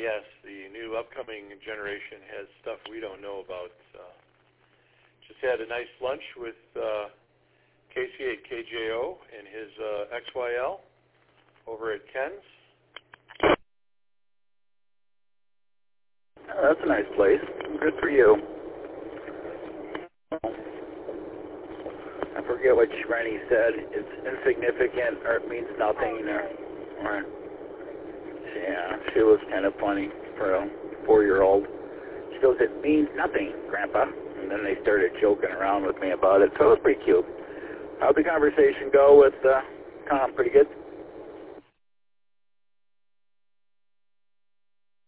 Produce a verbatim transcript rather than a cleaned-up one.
yes, the new upcoming generation has stuff we don't know about. Uh, just had a nice lunch with uh, Casey at K J O and his uh, X Y L over at Ken's. Oh, that's a nice place. Good for you. I forget what Rennie said. It's insignificant or it means nothing. Or, or, yeah, she was kind of funny for a four-year-old. She goes, it means nothing, Grandpa. And then they started joking around with me about it, so it was pretty cute. How'd the conversation go with uh, Tom? Pretty good?